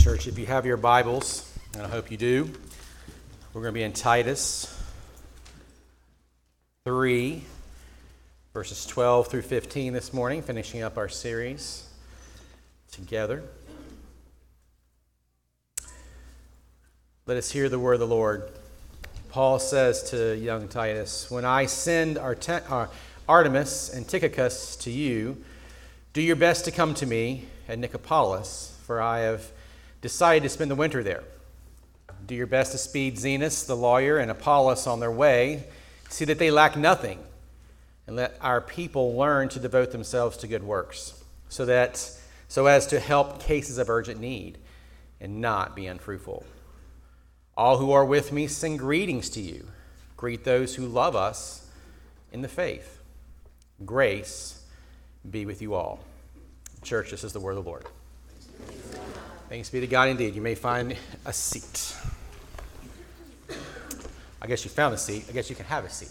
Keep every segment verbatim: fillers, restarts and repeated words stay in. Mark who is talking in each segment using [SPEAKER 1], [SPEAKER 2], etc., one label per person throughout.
[SPEAKER 1] Church, if you have your Bibles, and I hope you do, we're going to be in Titus three, verses twelve through fifteen this morning, finishing up our series together. Let us hear the word of the Lord. Paul says to young Titus, "When I send Arte- uh, Artemis and Tychicus to you, do your best to come to me at Nicopolis, for I have decided to spend the winter there. Do your best to speed Zenas the lawyer and Apollos on their way. See that they lack nothing, and let our people learn to devote themselves to good works, so that so as to help cases of urgent need and not be unfruitful. All who are with me send greetings to you. Greet those who love us in the faith. Grace be with you all." Church, this is the word of the Lord. Thanks be to God indeed. You may find a seat. I guess you found a seat. I guess you can have a seat.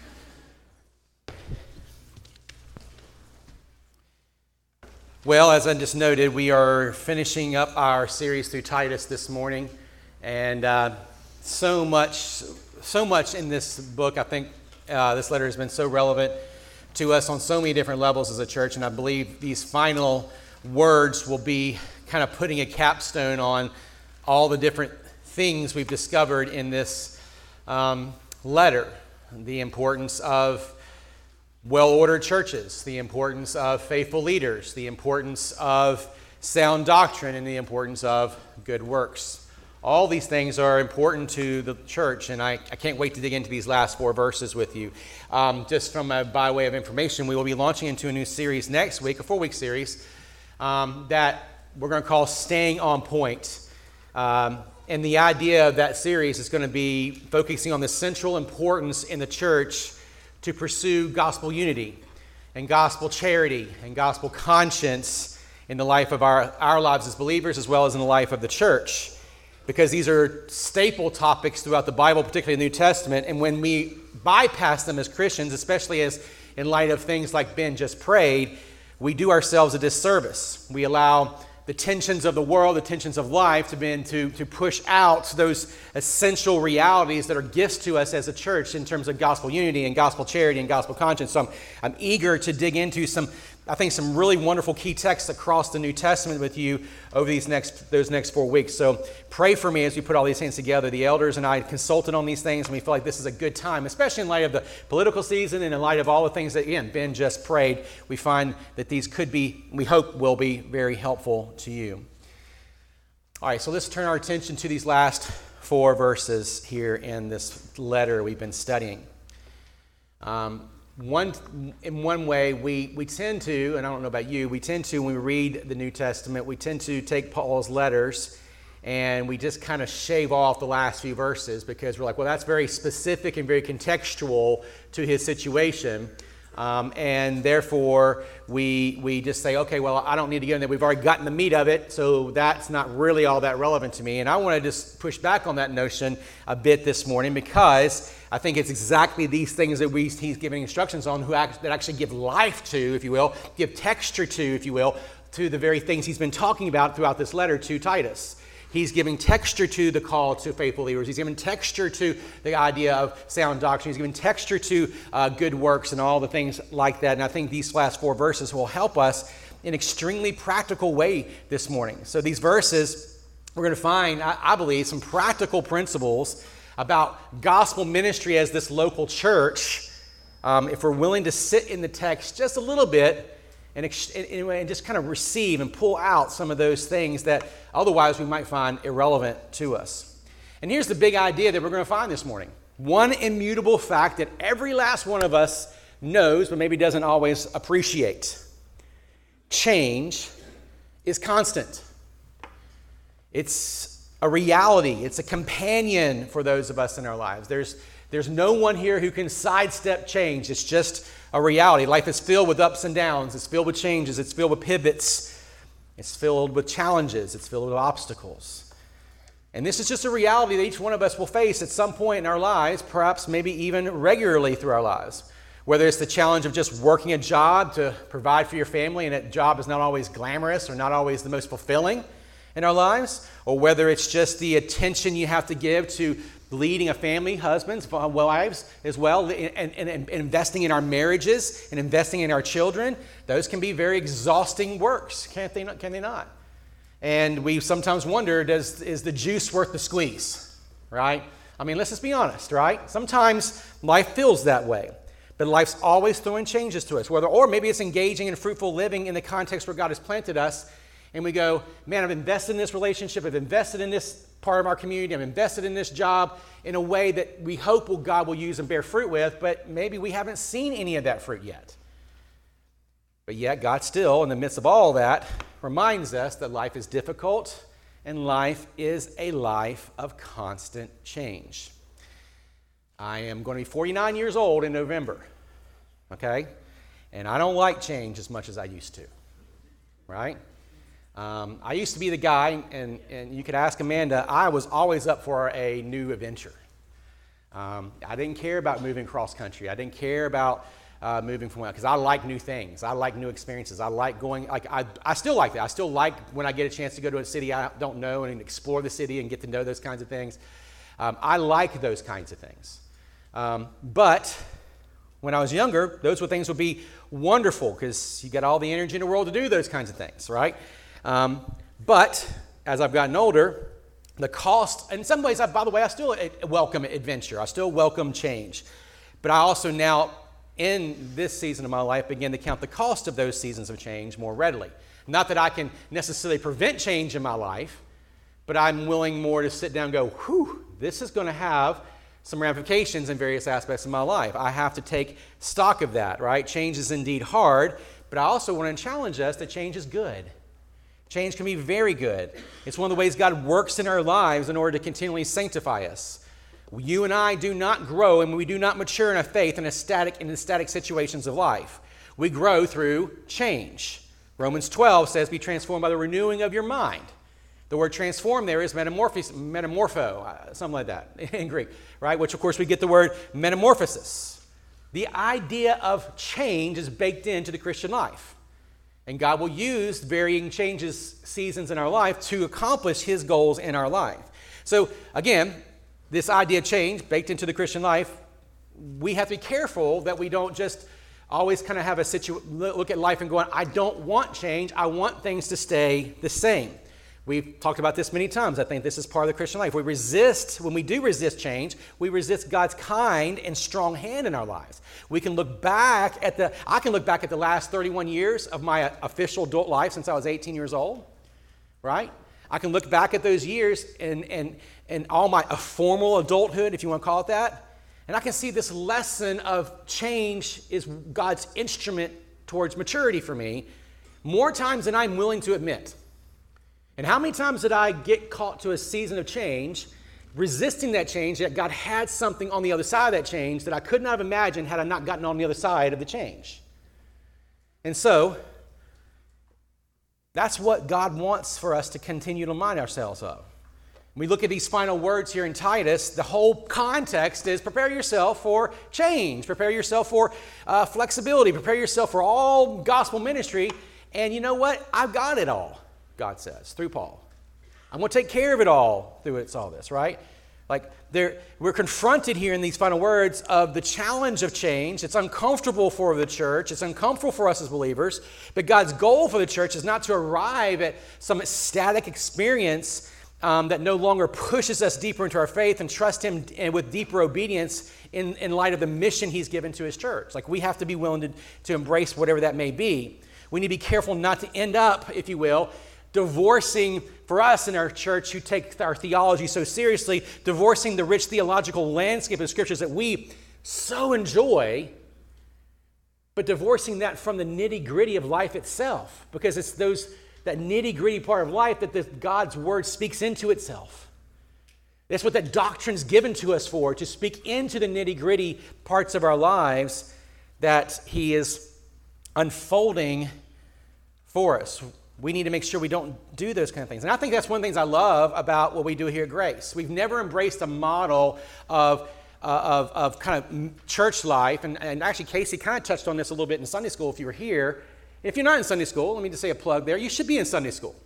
[SPEAKER 1] Well, as I just noted, we are finishing up our series through Titus this morning. And uh, so much, so much in this book, I think uh, this letter has been so relevant to us on so many different levels as a church. And I believe these final words will be kind of putting a capstone on all the different things we've discovered in this um, letter. The importance of well-ordered churches, the importance of faithful leaders, the importance of sound doctrine, and the importance of good works. All these things are important to the church, and I, I can't wait to dig into these last four verses with you. Um, just from a, by way of information, we will be launching into a new series next week, a four-week series, um, that we're going to call Staying on Point. Um, and the idea of that series is going to be focusing on the central importance in the church to pursue gospel unity and gospel charity and gospel conscience in the life of our, our lives as believers, as well as in the life of the church. Because these are staple topics throughout the Bible, particularly the New Testament. And when we bypass them as Christians, especially as in light of things like Ben just prayed, we do ourselves a disservice. We allow the tensions of the world, the tensions of life to be to, to push out those essential realities that are gifts to us as a church in terms of gospel unity and gospel charity and gospel conscience. So I'm, I'm eager to dig into some, I think, some really wonderful key texts across the New Testament with you over these next those next four weeks. So pray for me as we put all these things together. The elders and I consulted on these things, and we feel like this is a good time, especially in light of the political season and in light of all the things that, again, Ben just prayed. We find that these could be, we hope will be, very helpful to you. All right, so let's turn our attention to these last four verses here in this letter we've been studying. Um, One, in one way, we, we tend to, and I don't know about you, we tend to, when we read the New Testament, we tend to take Paul's letters and we just kind of shave off the last few verses because we're like, well, that's very specific and very contextual to his situation. Um, and therefore, we we just say, okay, well, I don't need to get in there. We've already gotten the meat of it, so that's not really all that relevant to me. And I want to just push back on that notion a bit this morning because I think it's exactly these things that we, he's giving instructions on who act, that actually give life to, if you will, give texture to, if you will, to the very things he's been talking about throughout this letter to Titus. He's giving texture to the call to faithful leaders. He's giving texture to the idea of sound doctrine. He's giving texture to uh, good works and all the things like that. And I think these last four verses will help us in an extremely practical way this morning. So these verses, we're going to find, I, I believe, some practical principles about gospel ministry as this local church, um, if we're willing to sit in the text just a little bit and, and, and just kind of receive and pull out some of those things that otherwise we might find irrelevant to us. And here's the big idea that we're going to find this morning. One immutable fact that every last one of us knows, but maybe doesn't always appreciate. Change is constant. It's a reality. It's a companion for those of us in our lives. There's, there's no one here who can sidestep change. It's just a reality. Life is filled with ups and downs. It's filled with changes. It's filled with pivots. It's filled with challenges. It's filled with obstacles. And this is just a reality that each one of us will face at some point in our lives, perhaps maybe even regularly through our lives. Whether it's the challenge of just working a job to provide for your family, and that job is not always glamorous or not always the most fulfilling. in our lives, or whether it's just the attention you have to give to leading a family, husbands, wives as well, and, and, and investing in our marriages and investing in our children. Those can be very exhausting works, can't they not, can they not? And we sometimes wonder, does is the juice worth the squeeze, right? I mean, let's just be honest, right? Sometimes life feels that way, but life's always throwing changes to us, whether, or maybe it's engaging in fruitful living in the context where God has planted us, and we go, man, I've invested in this relationship, I've invested in this part of our community, I've invested in this job in a way that we hope will, God will use and bear fruit with, but maybe we haven't seen any of that fruit yet. But yet, God still, in the midst of all that, reminds us that life is difficult and life is a life of constant change. I am going to be forty-nine years old in November, okay? And I don't like change as much as I used to, right? Um, I used to be the guy, and, and you could ask Amanda, I was always up for a new adventure. Um, I didn't care about moving cross country. I didn't care about uh, moving from, because I like new things. I like new experiences. I like going, like I, I still like that. I still like when I get a chance to go to a city I don't know and explore the city and get to know those kinds of things. Um, I like those kinds of things. Um, but when I was younger, those were things would be wonderful because you got all the energy in the world to do those kinds of things, right? Um, but as I've gotten older, the cost, in some ways, I, by the way, I still welcome adventure. I still welcome change. But I also now, in this season of my life, begin to count the cost of those seasons of change more readily. Not that I can necessarily prevent change in my life, but I'm willing more to sit down and go, whew, this is going to have some ramifications in various aspects of my life. I have to take stock of that, right? Change is indeed hard, but I also want to challenge us that change is good. Change can be very good. It's one of the ways God works in our lives in order to continually sanctify us. You and I do not grow and we do not mature in our faith in a static, in the static situations of life. We grow through change. Romans twelve says, be transformed by the renewing of your mind. The word transform there is metamorphos, metamorpho, uh, something like that in Greek, right? Which, of course, we get the word metamorphosis. The idea of change is baked into the Christian life. And God will use varying changes, seasons in our life to accomplish His goals in our life. So, again, this idea of change baked into the Christian life, we have to be careful that we don't just always kind of have a situ- look at life and going, I don't want change. I want things to stay the same. We've talked about this many times. I think this is part of the Christian life. We resist, when we do resist change, we resist God's kind and strong hand in our lives. We can look back at the, I can look back at the last thirty-one years of my official adult life since I was eighteen years old, right? I can look back at those years and, and, and all my a formal adulthood, if you want to call it that, and I can see this lesson of change is God's instrument towards maturity for me more times than I'm willing to admit. And how many times did I get caught to a season of change, resisting that change, that God had something on the other side of that change that I could not have imagined had I not gotten on the other side of the change? And so, that's what God wants for us to continue to remind ourselves of. When we look at these final words here in Titus, the whole context is prepare yourself for change, prepare yourself for uh, flexibility, prepare yourself for all gospel ministry, and you know what? I've got it all. God says, through Paul. I'm going to take care of it all through it's all this, right? Like there, we're confronted here in these final words of the challenge of change. It's uncomfortable for the church. It's uncomfortable for us as believers. But God's goal for the church is not to arrive at some static experience um, that no longer pushes us deeper into our faith and trust Him and with deeper obedience in, in light of the mission He's given to His church. Like we have to be willing to, to embrace whatever that may be. We need to be careful not to end up, if you will, divorcing, for us in our church who take our theology so seriously, divorcing the rich theological landscape of scriptures that we so enjoy, but divorcing that from the nitty-gritty of life itself, because it's those that nitty-gritty part of life that the, God's word speaks into itself. That's what that doctrine's given to us for, to speak into the nitty-gritty parts of our lives that He is unfolding for us. We need to make sure we don't do those kind of things. And I think that's one of the things I love about what we do here at Grace. We've never embraced a model of, uh, of, of kind of church life. And, and actually, Casey kind of touched on this a little bit in Sunday school if you were here. If you're not in Sunday school, let me just say a plug there. You should be in Sunday school.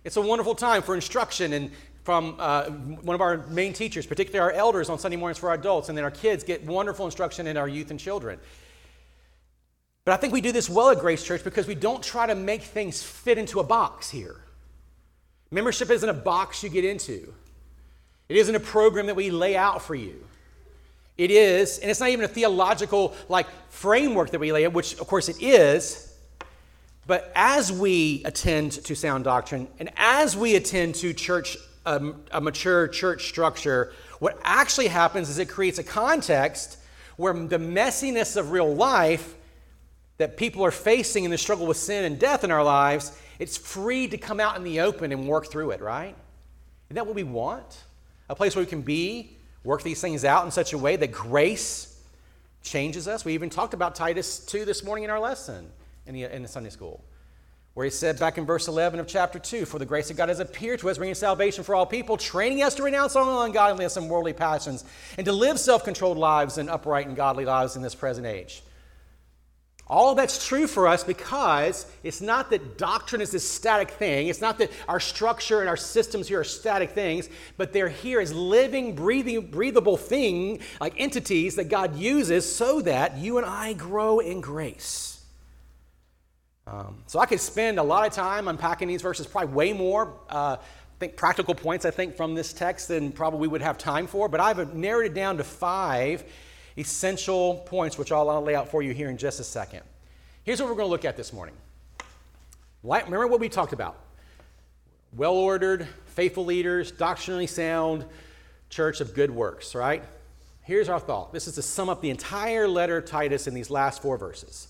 [SPEAKER 1] It's a wonderful time for instruction and from uh, one of our main teachers, particularly our elders on Sunday mornings for our adults, and then our kids get wonderful instruction in our youth and children. But I think we do this well at Grace Church because we don't try to make things fit into a box here. Membership isn't a box you get into. It isn't a program that we lay out for you. It is, and it's not even a theological like framework that we lay out, which of course it is. But as we attend to sound doctrine and as we attend to church, um, a mature church structure, what actually happens is it creates a context where the messiness of real life that people are facing in the struggle with sin and death in our lives, it's free to come out in the open and work through it, right? Isn't that what we want? A place where we can be, work these things out in such a way that grace changes us. We even talked about Titus two this morning in our lesson in the, in the Sunday school, where he said back in verse eleven of chapter two, "For the grace of God has appeared to us, bringing salvation for all people, training us to renounce all ungodliness and worldly passions, and to live self-controlled lives and upright and godly lives in this present age." All of that's true for us because it's not that doctrine is this static thing. It's not that our structure and our systems here are static things, but they're here as living, breathing, breathable thing, like entities that God uses so that you and I grow in grace. Um, so I could spend a lot of time unpacking these verses, probably way more. Uh, I think practical points, I think, from this text than probably we would have time for, but I've narrowed it down to five essential points, which I'll lay out for you here in just a second. Here's what we're going to look at this morning. Remember what we talked about. Well-ordered, faithful leaders, doctrinally sound, church of good works, right? Here's our thought. This is to sum up the entire letter of Titus in these last four verses.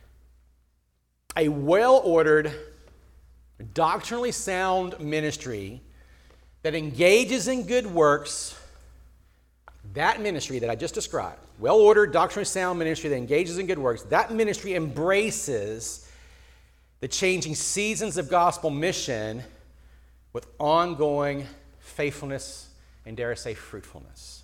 [SPEAKER 1] A well-ordered, doctrinally sound ministry that engages in good works, that ministry that I just described, well-ordered, doctrinally sound ministry that engages in good works, that ministry embraces the changing seasons of gospel mission with ongoing faithfulness and, dare I say, fruitfulness.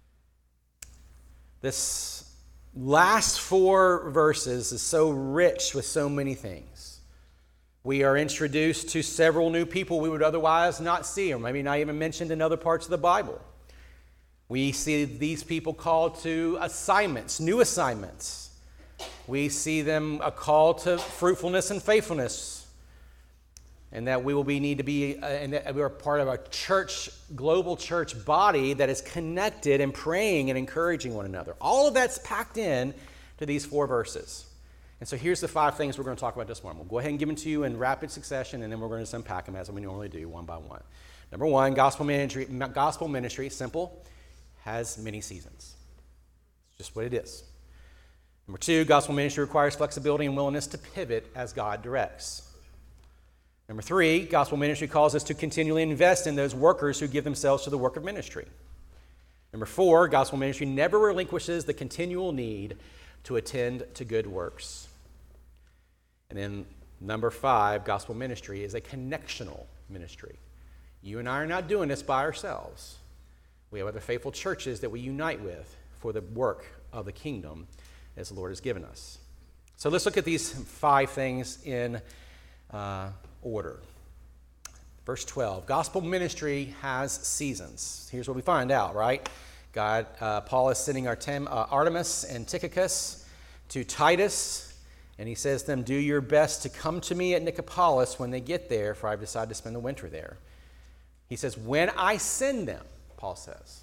[SPEAKER 1] This last four verses is so rich with so many things. We are introduced to several new people we would otherwise not see, or maybe not even mentioned in other parts of the Bible. We see these people called to assignments, new assignments. We see them a call to fruitfulness and faithfulness, and that we will be need to be, uh, and that we are part of a church, global church body that is connected and praying and encouraging one another. All of that's packed in to these four verses. And so here's the five things we're going to talk about this morning. We'll go ahead and give them to you in rapid succession, and then we're going to just unpack them as we normally do, one by one. Number one, gospel ministry. Gospel ministry, simple, has many seasons. It's just what it is. Number two, gospel ministry requires flexibility and willingness to pivot as God directs. Number three, gospel ministry calls us to continually invest in those workers who give themselves to the work of ministry. Number four, gospel ministry never relinquishes the continual need to attend to good works. And then number five, gospel ministry is a connectional ministry. You and I are not doing this by ourselves. We have other faithful churches that we unite with for the work of the kingdom as the Lord has given us. So let's look at these five things in uh, order. Verse twelve, gospel ministry has seasons. Here's what we find out, right? God, uh, Paul is sending Artem, uh, Artemis and Tychicus to Titus, and he says to them, do your best to come to me at Nicopolis when they get there, for I've decided to spend the winter there. He says, when I send them, Paul says,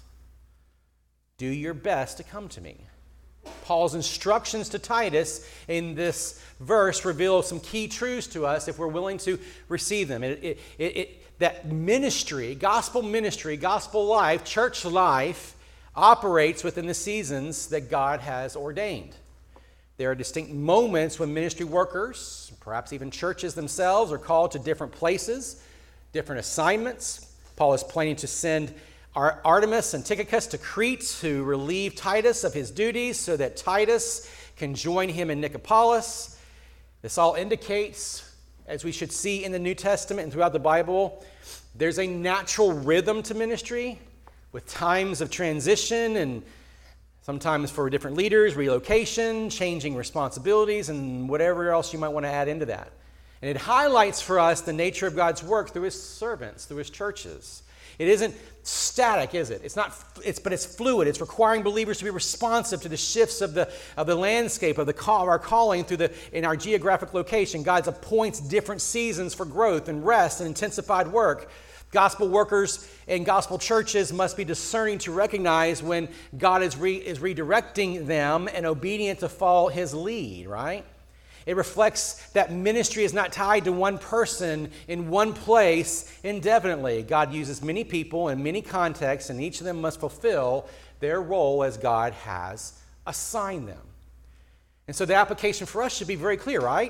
[SPEAKER 1] do your best to come to me. Paul's instructions to Titus in this verse reveal some key truths to us if we're willing to receive them. It, it, it, it, that ministry, gospel ministry, gospel life, church life, operates within the seasons that God has ordained. There are distinct moments when ministry workers, perhaps even churches themselves, are called to different places, different assignments. Paul is planning to send Artemis and Tychicus to Crete to relieve Titus of his duties so that Titus can join him in Nicopolis. This all indicates, as we should see in the New Testament and throughout the Bible, there's a natural rhythm to ministry with times of transition and sometimes for different leaders, relocation, changing responsibilities, and whatever else you might want to add into that. And it highlights for us the nature of God's work through his servants, through his churches. It isn't static, is it? It's not, it's, but it's fluid. It's requiring believers to be responsive to the shifts of the, of the landscape, of, the call, of our calling through the, in our geographic location. God appoints different seasons for growth and rest and intensified work. Gospel workers and gospel churches must be discerning to recognize when God is, re, is redirecting them and obedient to follow his lead, right? It reflects that ministry is not tied to one person in one place indefinitely. God uses many people in many contexts, and each of them must fulfill their role as God has assigned them. And so the application for us should be very clear, right?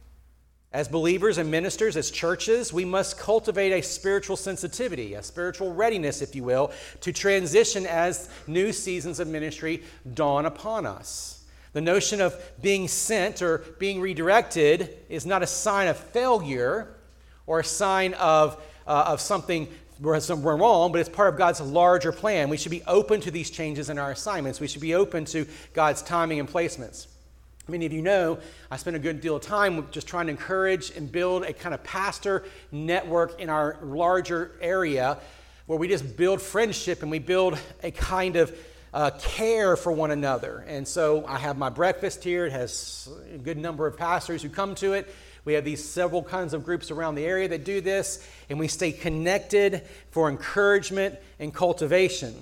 [SPEAKER 1] As believers and ministers, as churches, we must cultivate a spiritual sensitivity, a spiritual readiness, if you will, to transition as new seasons of ministry dawn upon us. The notion of being sent or being redirected is not a sign of failure or a sign of, uh, of something where we're wrong, but it's part of God's larger plan. We should be open to these changes in our assignments. We should be open to God's timing and placements. Many of you know I spend a good deal of time just trying to encourage and build a kind of pastor network in our larger area where we just build friendship and we build a kind of uh, care for one another. And so I have my breakfast here. It has a good number of pastors who come to it. We have these several kinds of groups around the area that do this, and we stay connected for encouragement and cultivation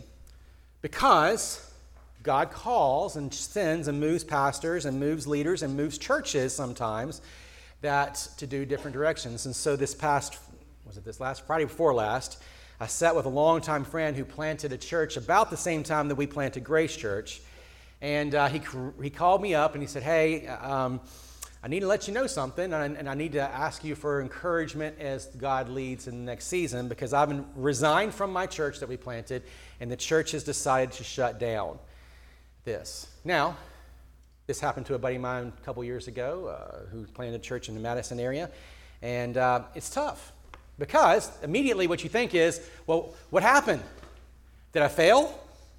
[SPEAKER 1] because God calls and sends and moves pastors and moves leaders and moves churches sometimes that to do different directions. And so this past, was it this last Friday before last, I sat with a longtime friend who planted a church about the same time that we planted Grace Church. And uh, he, he called me up and he said, hey, um, I need to let you know something, and, and I need to ask you for encouragement as God leads in the next season because I've been resigned from my church that we planted, and the church has decided to shut down this. Now, this happened to a buddy of mine a couple years ago uh, who planted a church in the Madison area, and uh, it's tough because immediately what you think is, well, what happened? Did I fail?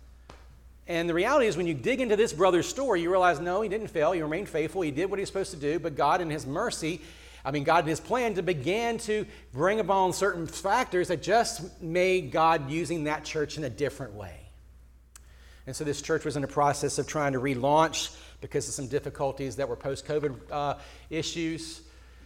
[SPEAKER 1] And the reality is when you dig into this brother's story, you realize, no, he didn't fail. He remained faithful. He did what he was supposed to do, but God in his mercy, I mean, God in his plan to began to bring upon certain factors that just made God using that church in a different way. And so this church was in the process of trying to relaunch because of some difficulties that were post-COVID uh, issues.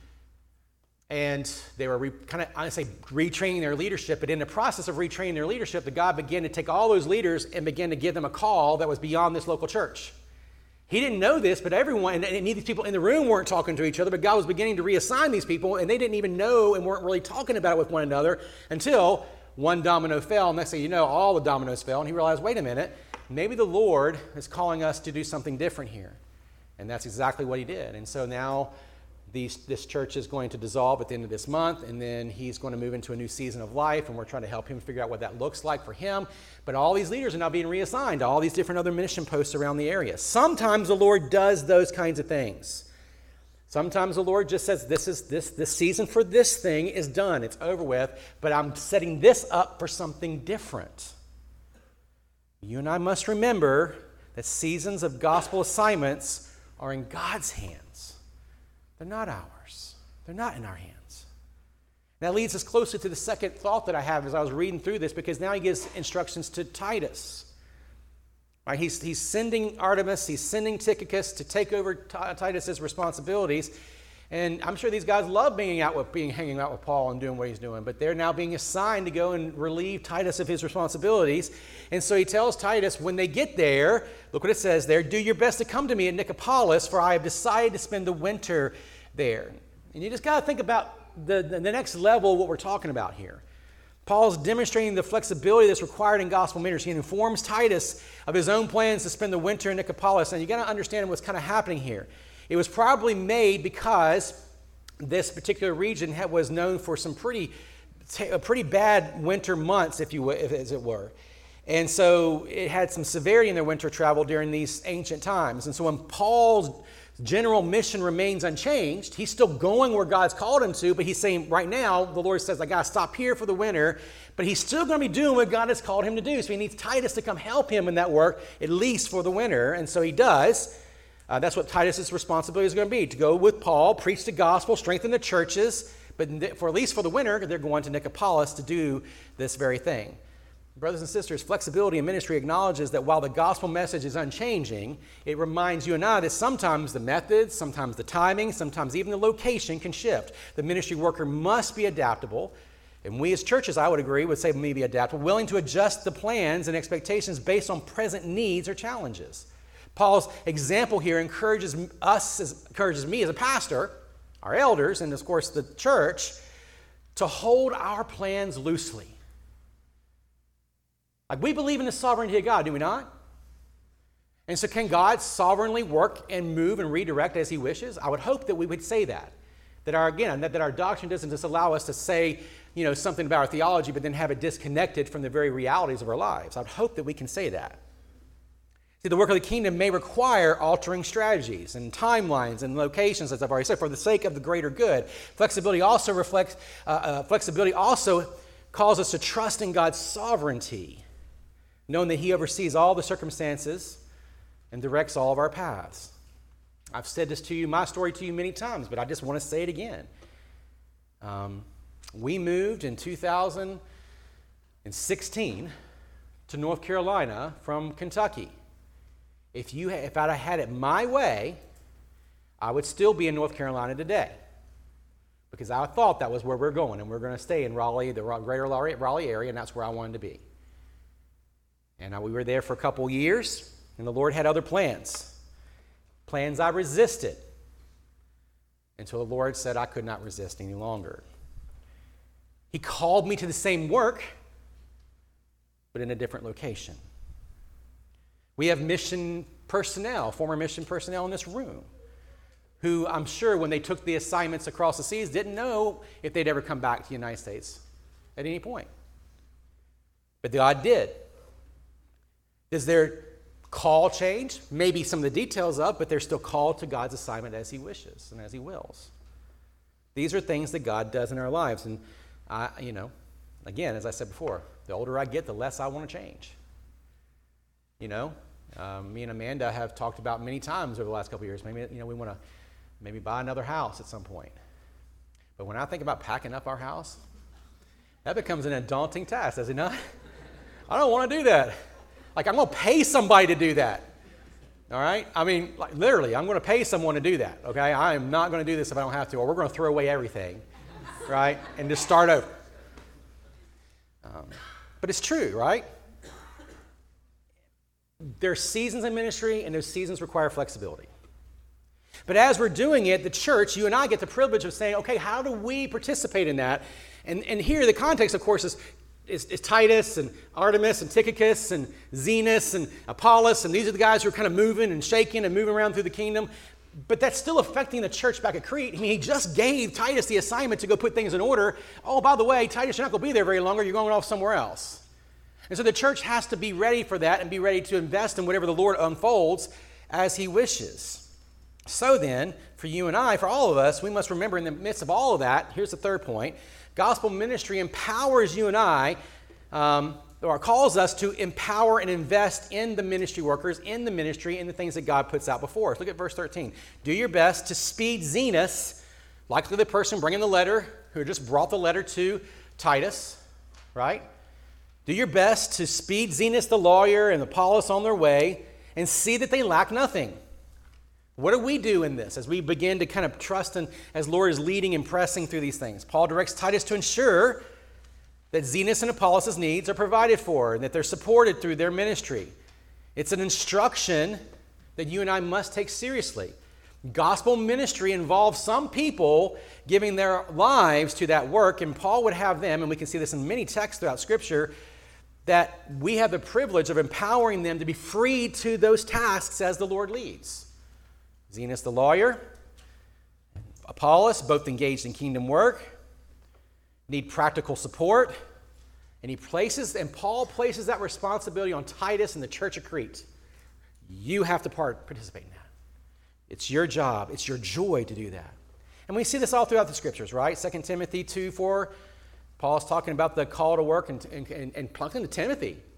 [SPEAKER 1] And they were re- kind of, I say, retraining their leadership. But in the process of retraining their leadership, the God began to take all those leaders and began to give them a call that was beyond this local church. He didn't know this, but everyone, and, and these people in the room weren't talking to each other, but God was beginning to reassign these people, and they didn't even know and weren't really talking about it with one another until one domino fell. Next thing you know, all the dominoes fell, and he realized, wait a minute, maybe the Lord is calling us to do something different here. And that's exactly what he did. And so now these, this church is going to dissolve at the end of this month, and then he's going to move into a new season of life, and we're trying to help him figure out what that looks like for him. But all these leaders are now being reassigned to all these different other mission posts around the area. Sometimes the Lord does those kinds of things. Sometimes the Lord just says, this is this, this season for this thing is done. It's over with, but I'm setting this up for something different. You and I must remember that seasons of gospel assignments are in God's hands. They're not ours. They're not in our hands. That leads us closer to the second thought that I have as I was reading through this, because now he gives instructions to Titus. Right? He's, he's sending Artemas, he's sending Tychicus to take over T- Titus's responsibilities. And I'm sure these guys love being out with being hanging out with Paul and doing what he's doing, but they're now being assigned to go and relieve Titus of his responsibilities. And so he tells Titus, when they get there, look what it says there, do your best to come to me at Nicopolis, for I have decided to spend the winter there. And you just got to think about the, the, the next level of what we're talking about here. Paul's demonstrating the flexibility that's required in gospel ministry. He informs Titus of his own plans to spend the winter in Nicopolis. And you got to understand what's kind of happening here. It was probably made because this particular region had, was known for some pretty, pretty bad winter months, if you will, if, as it were. And so it had some severity in their winter travel during these ancient times. And so when Paul's general mission remains unchanged, he's still going where God's called him to, but he's saying right now, the Lord says, I got to stop here for the winter, but he's still going to be doing what God has called him to do. So he needs Titus to come help him in that work, at least for the winter. And so he does. Uh, that's what Titus's responsibility is going to be, to go with Paul, preach the gospel, strengthen the churches, but for at least for the winter, they're going to Nicopolis to do this very thing. Brothers and sisters, flexibility in ministry acknowledges that while the gospel message is unchanging, it reminds you and I that sometimes the methods, sometimes the timing, sometimes even the location can shift. The ministry worker must be adaptable, and we as churches, I would agree, would say maybe adaptable, willing to adjust the plans and expectations based on present needs or challenges. Paul's example here encourages us, as, encourages me as a pastor, our elders, and of course the church, to hold our plans loosely. Like, we believe in the sovereignty of God, do we not? And so can God sovereignly work and move and redirect as he wishes? I would hope that we would say that. That our, again, that, that our doctrine doesn't just allow us to say, you know, something about our theology, but then have it disconnected from the very realities of our lives. I would hope that we can say that. See, the work of the kingdom may require altering strategies and timelines and locations, as I've already said, for the sake of the greater good. Flexibility also reflects, uh, uh, flexibility also calls us to trust in God's sovereignty, knowing that he oversees all the circumstances and directs all of our paths. I've said this to you, my story to you many times, but I just want to say it again. Um, we moved in two thousand sixteen to North Carolina from Kentucky. If you, if I'd have had it my way, I would still be in North Carolina today, because I thought that was where we're going, and we're going to stay in Raleigh, the greater Raleigh area, and that's where I wanted to be. And we were there for a couple years, and the Lord had other plans. Plans I resisted until the Lord said I could not resist any longer. He called me to the same work, but in a different location. We have mission personnel, former mission personnel in this room, who I'm sure when they took the assignments across the seas didn't know if they'd ever come back to the United States at any point. But God did. Does their call change? Maybe some of the details of, but they're still called to God's assignment as he wishes and as he wills. These are things that God does in our lives. And, I, you know, again, as I said before, the older I get, the less I want to change. You know, um, me and Amanda have talked about many times over the last couple of years, maybe, you know, we want to maybe buy another house at some point. But when I think about packing up our house, that becomes an daunting task, does it not? I don't want to do that. Like, I'm going to pay somebody to do that, all right? I mean, like, literally, I'm going to pay someone to do that, okay? I am not going to do this if I don't have to, or we're going to throw away everything, right, and just start over. Um, but it's true, right? There's seasons in ministry, and those seasons require flexibility. But as we're doing it, the church, you and I get the privilege of saying, okay, how do we participate in that? And, and here, the context, of course, is Is, is Titus and Artemis and Tychicus and Zenas and Apollos, and these are the guys who are kind of moving and shaking and moving around through the kingdom. But that's still affecting the church back at Crete. I mean, he just gave Titus the assignment to go put things in order. Oh, by the way, Titus, you're not going to be there very long, or you're going off somewhere else. And so the church has to be ready for that and be ready to invest in whatever the Lord unfolds as he wishes. So then, for you and I, for all of us, we must remember in the midst of all of that, here's the third point, gospel ministry empowers you and I, um, or calls us to empower and invest in the ministry workers, in the ministry, in the things that God puts out before us. Look at verse thirteen. Do your best to speed Zenas, likely the person bringing the letter, who just brought the letter to Titus, right? Do your best to speed Zenas the lawyer and Apollos on their way, and see that they lack nothing. What do we do in this as we begin to kind of trust in, as Lord is leading and pressing through these things? Paul directs Titus to ensure that Zenas and Apollos' needs are provided for and that they're supported through their ministry. It's an instruction that you and I must take seriously. Gospel ministry involves some people giving their lives to that work, and Paul would have them, and we can see this in many texts throughout Scripture, that we have the privilege of empowering them to be free to those tasks as the Lord leads. Zenas the lawyer, Apollos, both engaged in kingdom work, need practical support, and he places, and Paul places that responsibility on Titus and the church of Crete. You have to part, participate in that. It's your job, it's your joy to do that. And we see this all throughout the Scriptures, right? Second Timothy two four, Paul's talking about the call to work and, and, and, and talking to Timothy.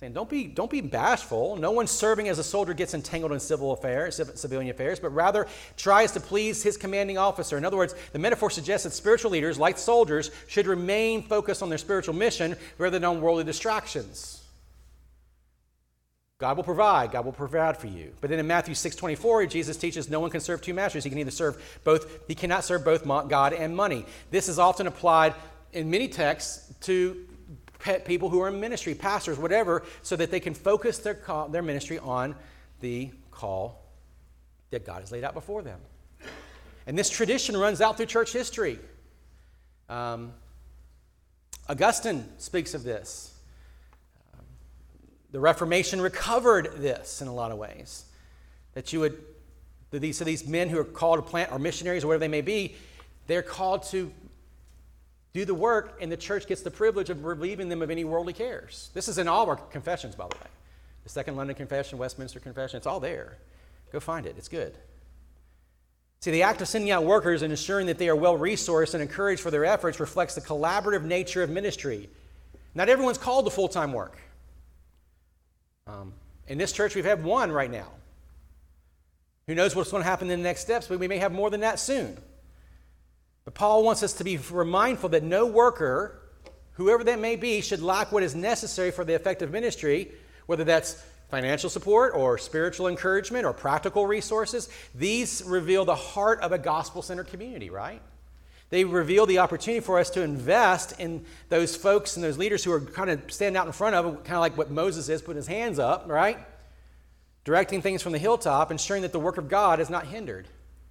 [SPEAKER 1] saying, don't be, don't be bashful. No one serving as a soldier gets entangled in civil affairs, civilian affairs, but rather tries to please his commanding officer. In other words, the metaphor suggests that spiritual leaders, like soldiers, should remain focused on their spiritual mission rather than on worldly distractions. God will provide. God will provide for you. But then in Matthew six twenty-four, Jesus teaches no one can serve two masters. He can either serve both. He cannot serve both God and money. This is often applied in many texts to people who are in ministry, pastors, whatever, so that they can focus their call, their ministry on the call that God has laid out before them. And this tradition runs out through church history. Um, Augustine speaks of this. Um, the Reformation recovered this in a lot of ways. That you would, that these, so these men who are called to plant, or missionaries, or whatever they may be, they're called to do the work, and the church gets the privilege of relieving them of any worldly cares. This is in all of our confessions, by the way. The Second London Confession, Westminster Confession, it's all there. Go find it. It's good. See, the act of sending out workers and ensuring that they are well-resourced and encouraged for their efforts reflects the collaborative nature of ministry. Not everyone's called to full-time work. Um, in this church, we've had one right now. Who knows what's going to happen in the next steps, but we may have more than that soon. But Paul wants us to be mindful that no worker, whoever that may be, should lack what is necessary for the effective ministry, whether that's financial support or spiritual encouragement or practical resources. These reveal the heart of a gospel-centered community, right? They reveal the opportunity for us to invest in those folks and those leaders who are kind of standing out in front of them, kind of like what Moses is, putting his hands up, right? Directing things from the hilltop, ensuring that the work of God is not hindered.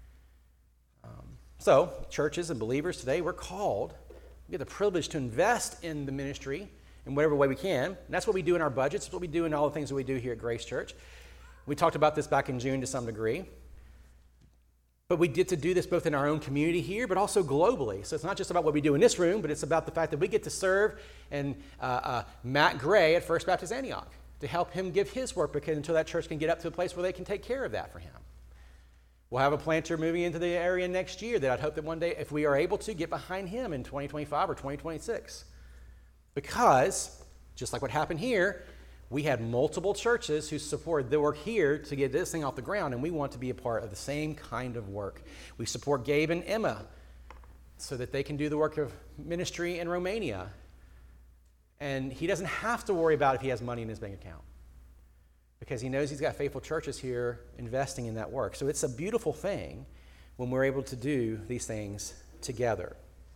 [SPEAKER 1] So, churches and believers today, we're called, we get the privilege to invest in the ministry in whatever way we can. And that's what we do in our budgets. It's what we do in all the things that we do here at Grace Church. We talked about this back in June to some degree. But we get to do this both in our own community here, but also globally. So it's not just about what we do in this room, but it's about the fact that we get to serve and uh, uh, Matt Gray at First Baptist Antioch to help him give his work, because until that church can get up to a place where they can take care of that for him. We'll have a planter moving into the area next year that I'd hope that one day, if we are able to, get behind him in twenty twenty-five or twenty twenty-six. Because, just like what happened here, we had multiple churches who supported the work here to get this thing off the ground, and we want to be a part of the same kind of work. We support Gabe and Emma so that they can do the work of ministry in Romania. And he doesn't have to worry about if he has money in his bank account, because he knows he's got faithful churches here investing in that work. So it's a beautiful thing when we're able to do these things together.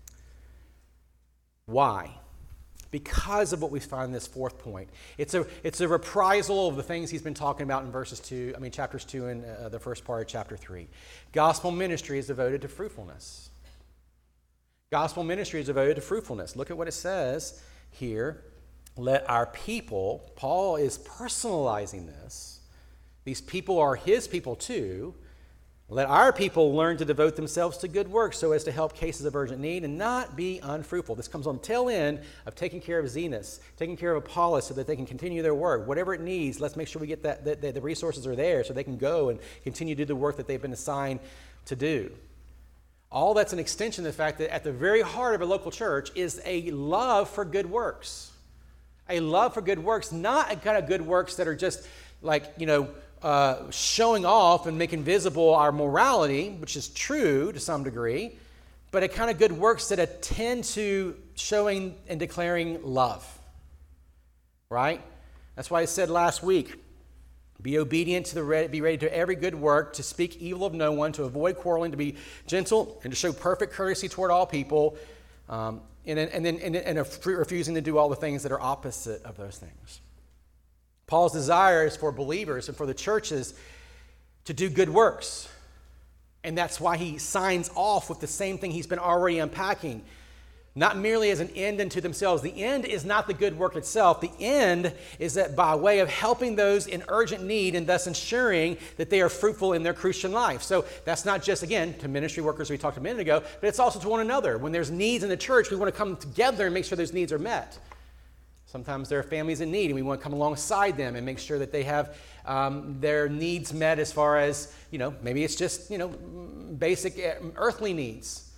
[SPEAKER 1] Why? Because of what we find in this fourth point. It's a, it's a reprisal of the things he's been talking about in verses two, I mean chapters two and uh, the first part of chapter three. Gospel ministry is devoted to fruitfulness. Gospel ministry is devoted to fruitfulness. Look at what it says here. Let our people, Paul is personalizing this. These people are his people too. Let our people learn to devote themselves to good works so as to help cases of urgent need and not be unfruitful. This comes on the tail end of taking care of Zenas, taking care of Apollos so that they can continue their work. Whatever it needs, let's make sure we get that, that, that the resources are there so they can go and continue to do the work that they've been assigned to do. All that's an extension of the fact that at the very heart of a local church is a love for good works. A love for good works, not a kind of good works that are just like, you know, uh, showing off and making visible our morality, which is true to some degree, but a kind of good works that attend to showing and declaring love. Right? That's why I said last week, be obedient to the ready, be ready to every good work, to speak evil of no one, to avoid quarreling, to be gentle, and to show perfect courtesy toward all people. Um, And then, and then and, and refusing to do all the things that are opposite of those things. Paul's desire is for believers and for the churches to do good works. And that's why he signs off with the same thing he's been already unpacking. Not merely as an end unto themselves. The end is not the good work itself. The end is that by way of helping those in urgent need and thus ensuring that they are fruitful in their Christian life. So that's not just, again, to ministry workers we talked a minute ago, but it's also to one another. When there's needs in the church, we want to come together and make sure those needs are met. Sometimes there are families in need, and we want to come alongside them and make sure that they have um, their needs met as far as, you know, maybe it's just, you know, basic earthly needs.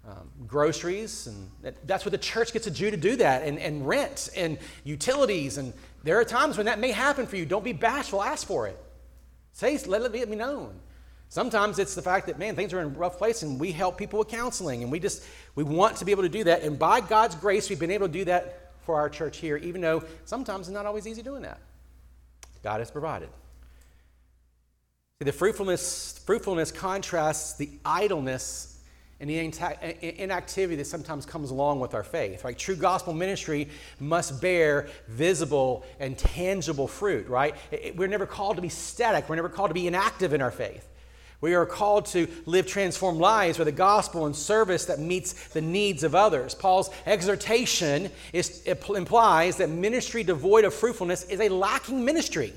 [SPEAKER 1] um, groceries, and that, that's what the church gets to do to do that, and, and rent and utilities. And there are times when that may happen for you. Don't be bashful. Ask for it. Say, let it be known. Sometimes it's the fact that, man, things are in a rough place, and we help people with counseling, and we just we want to be able to do that. And by God's grace, we've been able to do that for our church here, even though sometimes it's not always easy doing that. God has provided. See, the fruitfulness fruitfulness contrasts the idleness and the inactivity that sometimes comes along with our faith. Right? True gospel ministry must bear visible and tangible fruit. Right? We're never called to be static. We're never called to be inactive in our faith. We are called to live transformed lives with a gospel and service that meets the needs of others. Paul's exhortation is, implies that ministry devoid of fruitfulness is a lacking ministry.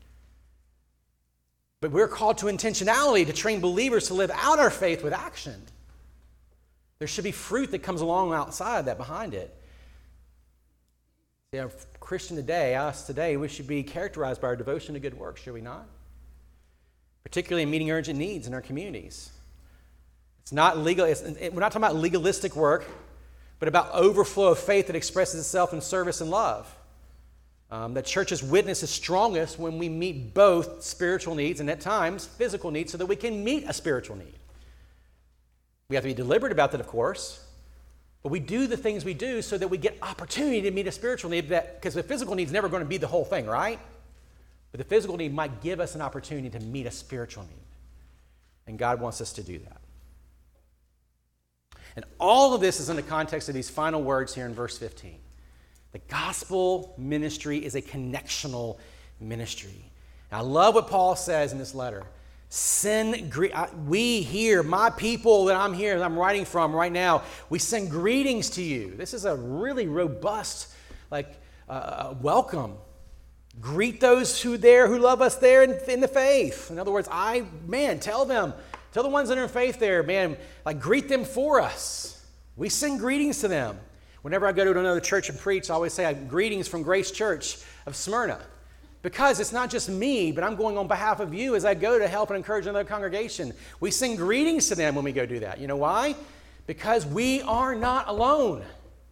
[SPEAKER 1] But we're called to intentionality to train believers to live out our faith with action. There should be fruit that comes along outside that, behind it. Yeah, Christian today, us today, we should be characterized by our devotion to good works, should we not? Particularly in meeting urgent needs in our communities. It's not legal. It's, we're not talking about legalistic work, but about overflow of faith that expresses itself in service and love. Um, the church's witness is strongest when we meet both spiritual needs and at times physical needs, so that we can meet a spiritual need. We have to be deliberate about that, of course, but we do the things we do so that we get opportunity to meet a spiritual need, that because the physical need is never going to be the whole thing, right? But the physical need might give us an opportunity to meet a spiritual need. And God wants us to do that. And all of this is in the context of these final words here in verse fifteen. The gospel ministry is a connectional ministry. And I love what Paul says in this letter. Send, we here, my people that I'm here, that I'm writing from right now, we send greetings to you. This is a really robust, like, uh, welcome. Greet those who there who love us there in, in the faith. In other words, I, man, tell them, tell the ones that are in faith there, man, like greet them for us. We send greetings to them. Whenever I go to another church and preach, I always say, greetings from Grace Church of Smyrna. Because it's not just me, but I'm going on behalf of you as I go to help and encourage another congregation. We send greetings to them when we go do that. You know why? Because we are not alone.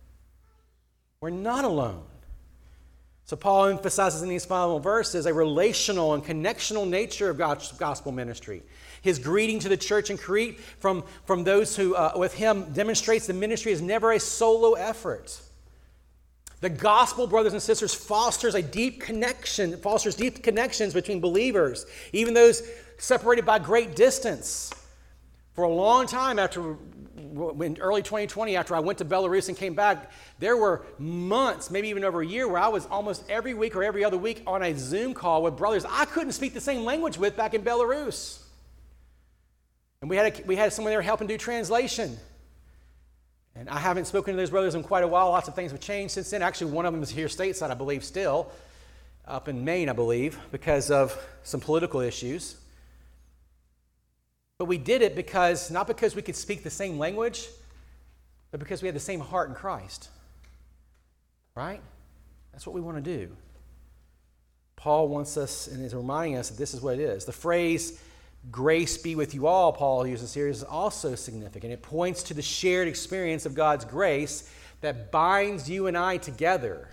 [SPEAKER 1] We're not alone. So Paul emphasizes in these final verses a relational and connectional nature of God's gospel ministry. His greeting to the church in Crete from, from those who, uh, with him, demonstrates the ministry is never a solo effort. The gospel, brothers and sisters, fosters a deep connection, fosters deep connections between believers, even those separated by great distance. For a long time after, in early twenty twenty, after I went to Belarus and came back, there were months, maybe even over a year, where I was almost every week or every other week on a Zoom call with brothers I couldn't speak the same language with back in Belarus. And we had a, we had someone there helping do translation. And I haven't spoken to those brothers in quite a while. Lots of things have changed since then. Actually, one of them is here stateside, I believe, still, up in Maine, I believe, because of some political issues. But we did it because, not because we could speak the same language, but because we had the same heart in Christ. Right? That's what we want to do. Paul wants us, and is reminding us that this is what it is. The phrase, grace be with you all, Paul uses here, is also significant. It points to the shared experience of God's grace that binds you and I together.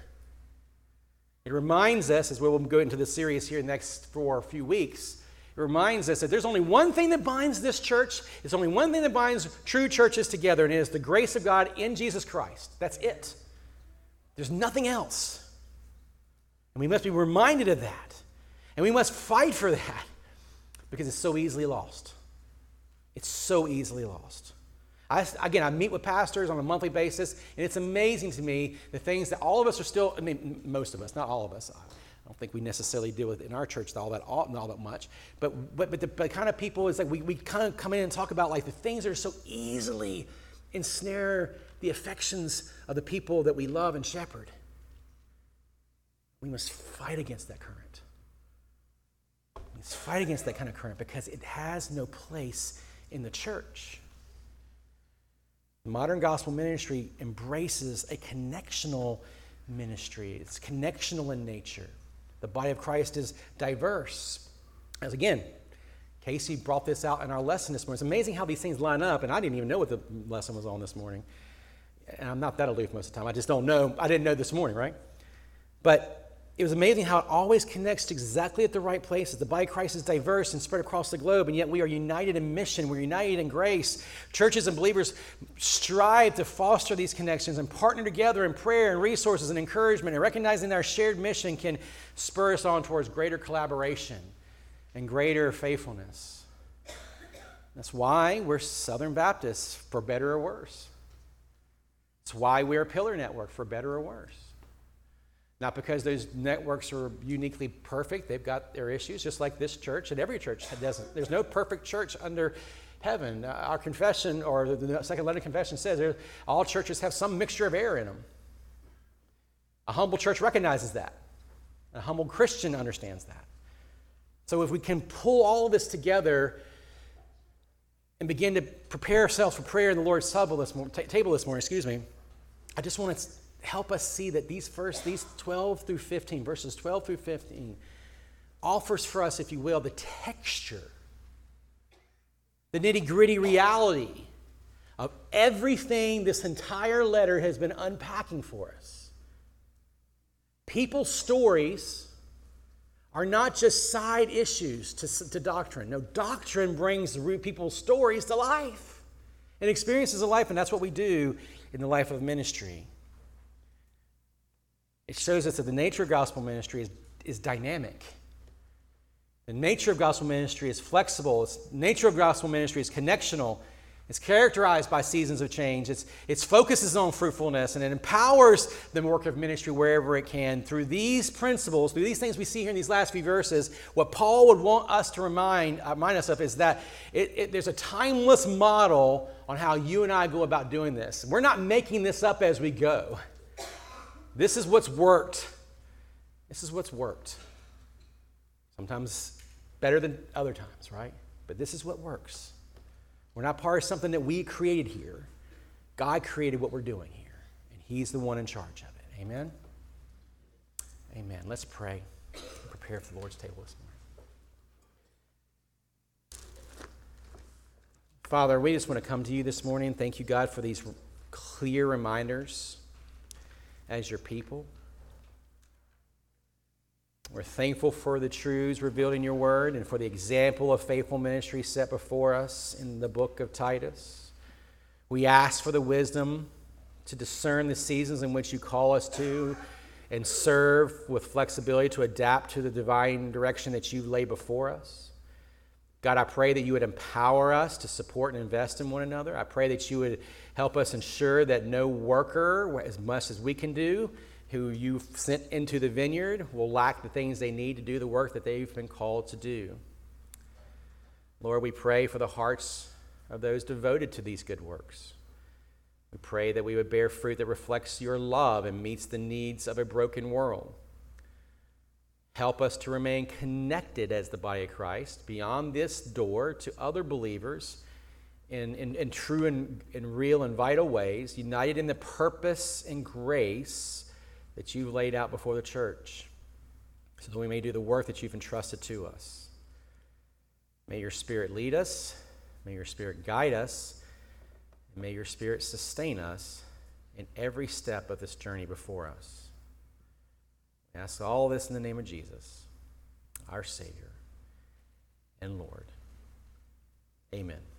[SPEAKER 1] It reminds us, as we'll go into the series here in the next for a few weeks, it reminds us that there's only one thing that binds this church. It's only one thing that binds true churches together, and it is the grace of God in Jesus Christ. That's it. There's nothing else. And we must be reminded of that. And we must fight for that because it's so easily lost. It's so easily lost. I, again, I meet with pastors on a monthly basis, and it's amazing to me the things that all of us are still, I mean, most of us, not all of us. I don't think we necessarily deal with it in our church all that all, all that much. But but, but the but kind of people is like we, we kind of come in and talk about like the things that are so easily ensnare the affections of the people that we love and shepherd. We must fight against that current. We must fight against that kind of current because it has no place in the church. Modern gospel ministry embraces a connectional ministry. It's connectional in nature. The body of Christ is diverse. As again, Casey brought this out in our lesson this morning. It's amazing how these things line up, and I didn't even know what the lesson was on this morning. And I'm not that aloof most of the time. I just don't know. I didn't know this morning, right? But it was amazing how it always connects exactly at the right places. The body of Christ is diverse and spread across the globe, and yet we are united in mission. We're united in grace. Churches and believers strive to foster these connections and partner together in prayer and resources and encouragement, and recognizing our shared mission can spur us on towards greater collaboration and greater faithfulness. That's why we're Southern Baptists, for better or worse. It's why we're a Pillar Network, for better or worse. Not because those networks are uniquely perfect. They've got their issues, just like this church, and every church doesn't. There's no perfect church under heaven. Uh, our confession, or the Second London Confession, says there, all churches have some mixture of error in them. A humble church recognizes that. A humble Christian understands that. So if we can pull all of this together and begin to prepare ourselves for prayer in the Lord's table this morning, table this morning, excuse me, I just want to help us see that these first, these twelve through fifteen, verses twelve through fifteen, offers for us, if you will, the texture, the nitty-gritty reality of everything this entire letter has been unpacking for us. People's stories are not just side issues to, to doctrine. No, doctrine brings people's stories to life and experiences of life, and that's what we do in the life of ministry. It shows us that the nature of gospel ministry is, is dynamic. The nature of gospel ministry is flexible. The nature of gospel ministry is connectional. It's characterized by seasons of change. It's, it focuses on fruitfulness, and it empowers the work of ministry wherever it can. Through these principles, through these things we see here in these last few verses, what Paul would want us to remind, uh, remind us of is that it, it, there's a timeless model on how you and I go about doing this. We're not making this up as we go. This is what's worked. This is what's worked. Sometimes better than other times, right? But this is what works. We're not part of something that we created here. God created what we're doing here, and He's the one in charge of it. Amen? Amen. Let's pray and prepare for the Lord's table this morning. Father, we just want to come to you this morning. Thank you, God, for these clear reminders as your people. We're thankful for the truths revealed in your word and for the example of faithful ministry set before us in the book of Titus. We ask for the wisdom to discern the seasons in which you call us to and serve with flexibility to adapt to the divine direction that you lay before us. God, I pray that you would empower us to support and invest in one another. I pray that you would help us ensure that no worker, as much as we can do, who you've sent into the vineyard, will lack the things they need to do the work that they've been called to do. Lord, we pray for the hearts of those devoted to these good works. We pray that we would bear fruit that reflects your love and meets the needs of a broken world. Help us to remain connected as the body of Christ beyond this door to other believers in, in, in true and in real and vital ways, united in the purpose and grace that you've laid out before the church, so that we may do the work that you've entrusted to us. May your Spirit lead us, may your Spirit guide us, and may your Spirit sustain us in every step of this journey before us. I ask all this in the name of Jesus, our Savior and Lord. Amen.